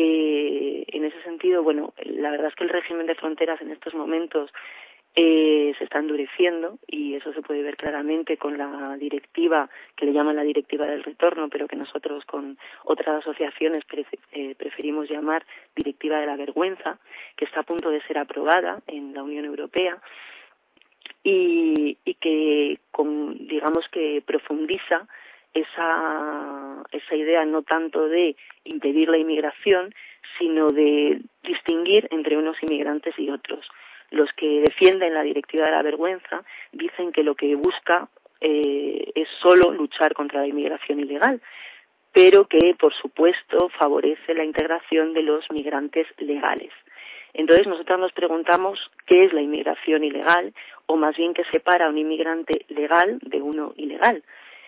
Speaker 9: en ese sentido, bueno, la verdad es que el régimen de fronteras en estos momentos se está endureciendo, y eso se puede ver claramente con la directiva que le llaman la directiva del retorno, pero que nosotros con otras asociaciones preferimos llamar directiva de la vergüenza, que está a punto de ser aprobada en la Unión Europea y que digamos que profundiza esa idea no tanto de impedir la inmigración, sino de distinguir entre unos inmigrantes y otros. Los que defienden la directiva de la vergüenza dicen que lo que busca es solo luchar contra la inmigración ilegal, pero que, por supuesto, favorece la integración de los migrantes legales. Entonces, nosotros nos preguntamos qué es la inmigración ilegal, o más bien qué separa a un inmigrante legal de uno ilegal.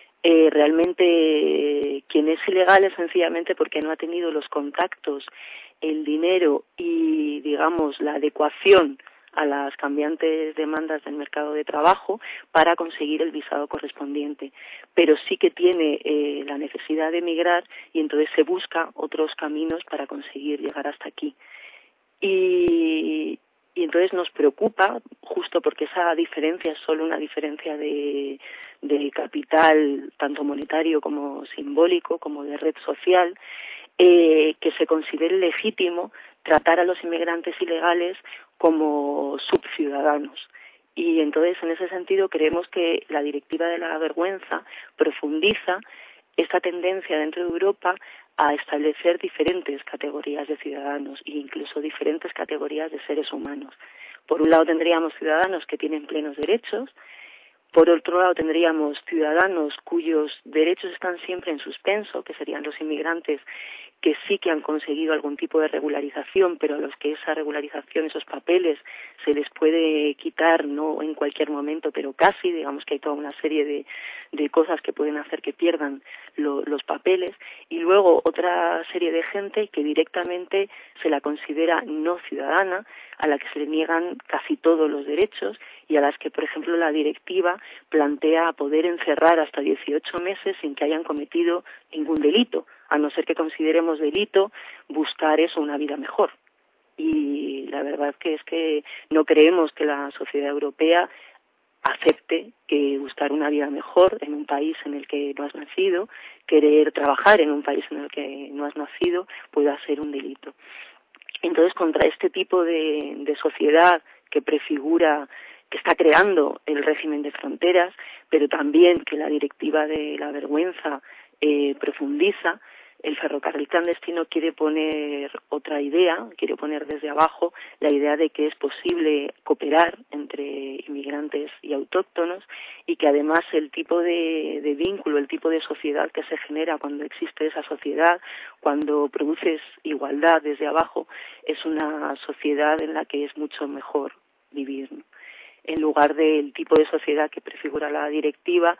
Speaker 9: Realmente, quien es ilegal es sencillamente porque no ha tenido los contactos el dinero y, digamos, la adecuación a las cambiantes demandas del mercado de trabajo para conseguir el visado correspondiente, pero sí que tiene la necesidad de emigrar y entonces se busca otros caminos para conseguir llegar hasta aquí. Y entonces nos preocupa, justo porque esa diferencia es solo una diferencia de capital, tanto monetario como simbólico, como de red social, que se considere legítimo tratar a los inmigrantes ilegales como subciudadanos. Y entonces, en ese sentido, creemos que la directiva de la vergüenza profundiza esta tendencia dentro de Europa a establecer diferentes categorías de ciudadanos e incluso diferentes categorías de seres humanos. Por un lado tendríamos ciudadanos que tienen plenos derechos, por otro lado tendríamos ciudadanos cuyos derechos están siempre en suspenso, que serían los inmigrantes que sí que han conseguido algún tipo de regularización, pero a los que esa regularización, esos papeles, se les puede quitar, no en cualquier momento, pero casi, digamos que hay toda una serie de cosas que pueden hacer que pierdan los papeles, y luego otra serie de gente que directamente se la considera no ciudadana, a la que se le niegan casi todos los derechos y a las que, por ejemplo, la directiva plantea poder encerrar hasta 18 meses sin que hayan cometido ningún delito, a no ser que consideremos delito buscar eso, una vida mejor. Y la verdad que es que no creemos que la sociedad europea acepte que buscar una vida mejor en un país en el que no has nacido, querer trabajar en un país en el que no has nacido, pueda ser un delito. Entonces, contra este tipo de sociedad que prefigura, que está creando el régimen de fronteras, pero también que la directiva de la vergüenza profundiza, el ferrocarril clandestino quiere poner otra idea, quiere poner desde abajo la idea de que es posible cooperar entre inmigrantes y autóctonos y que además el tipo de vínculo, el tipo de sociedad que se genera cuando existe esa sociedad, cuando produces igualdad desde abajo, es una sociedad en la que es mucho mejor vivir, ¿no? En lugar del tipo de sociedad que prefigura la directiva,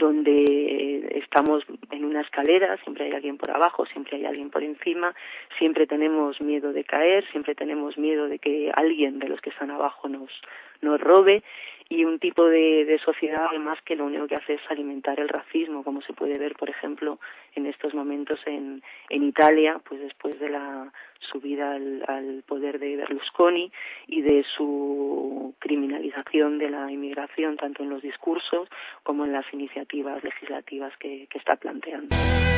Speaker 9: donde estamos en una escalera, siempre hay alguien por abajo, siempre hay alguien por encima, siempre tenemos miedo de caer, siempre tenemos miedo de que alguien de los que están abajo nos robe, y un tipo de sociedad además que lo único que hace es alimentar el racismo, como se puede ver, por ejemplo, en estos momentos en Italia, pues después de la subida al poder de Berlusconi y de su criminalización de la inmigración, tanto en los discursos como en las iniciativas legislativas que está planteando.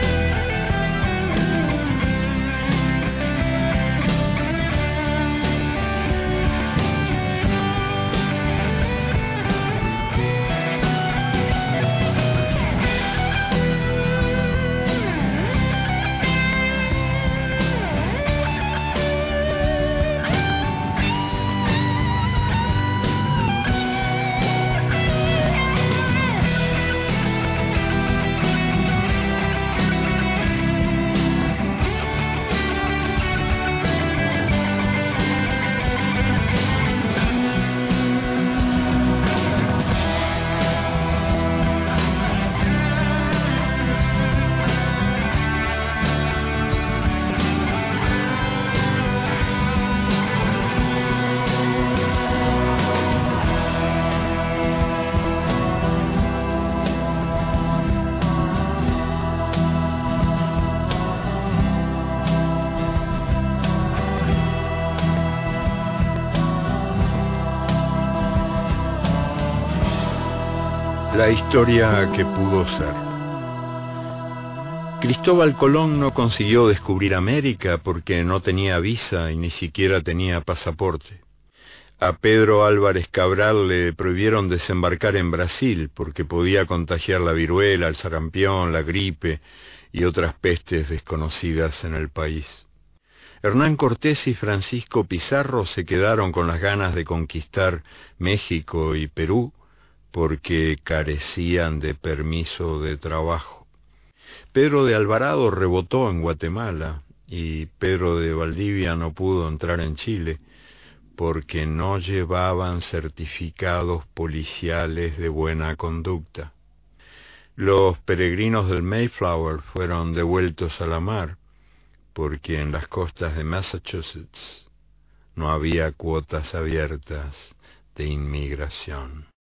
Speaker 10: La historia que pudo ser. Cristóbal Colón no consiguió descubrir América porque no tenía visa y ni siquiera tenía pasaporte. A Pedro Álvarez Cabral le prohibieron desembarcar en Brasil porque podía contagiar la viruela, el sarampión, la gripe y otras pestes desconocidas en el país. Hernán Cortés y Francisco Pizarro se quedaron con las ganas de conquistar México y Perú porque carecían de permiso de trabajo. Pedro de Alvarado rebotó en Guatemala y Pedro de Valdivia no pudo entrar en Chile porque no llevaban certificados policiales de buena conducta. Los peregrinos del Mayflower fueron devueltos a la mar porque en las costas de Massachusetts no había cuotas abiertas de inmigración.